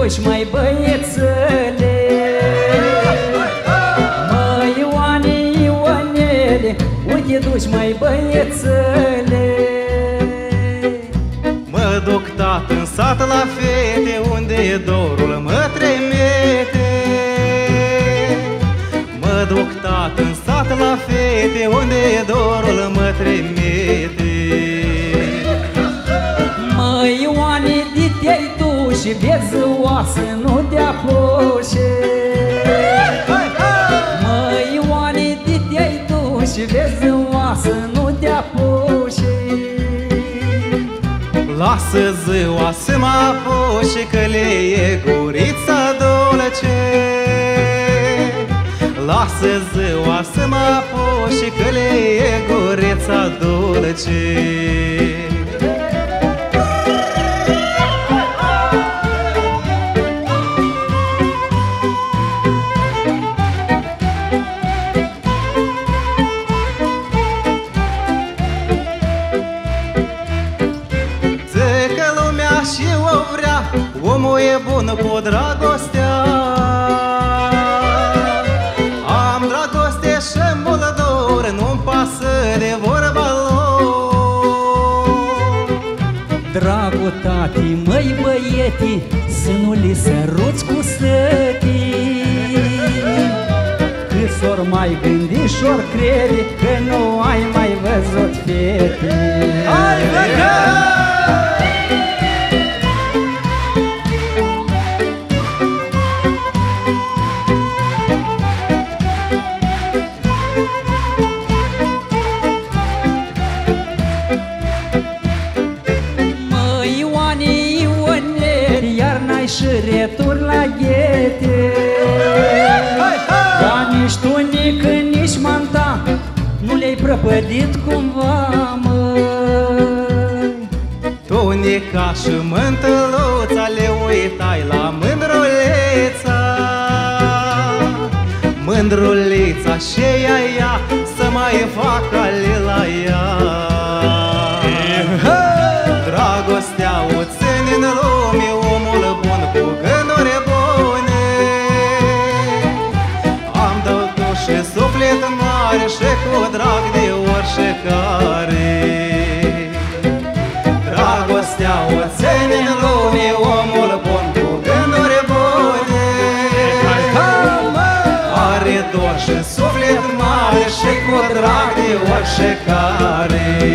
duci, mai băiețele? Măi, Ioane, Ioanele, unde duci, mai băiețele? Mă duc, tată, în sat la fete, unde e dorul mă tremete. Mă duc, tată, în sat la fete, unde e dorul mă tremete. Măi, Ioane, de te-ai dus și vezi oasă, nu te apuce. Măi, Ioane, de te-ai dus și vezi oasă, nu te apuce. Lasă ziua să mă apuce, că le e gurița dulce. Lasă ziua să mă apuce, că le e gurița dulce. Omul e bun cu dragostea. Am dragoste și muldor, nu-mi pasă de vorba lor. Dragul tati, măi băieti, să nu li săruți cu sătii. Cât s-or mai gândi și-or crede că nu ai mai văzut fete. Hai, și retur la ghete. Dar nici tunic, nici manta nu le-ai prăpădit cumva, măi. Tunica și mântăluța le uitai la mândruleța. Mândruleța și ea să mai facă ale la ea. Dragostea o ține în lume, omul bun cu gânduri bune. Am dăut și suflet mare și cu drag de orice care. Dragostea o ține în lume, omul bun cu gânduri bune. Are dor și suflet mare și cu drag de orice care.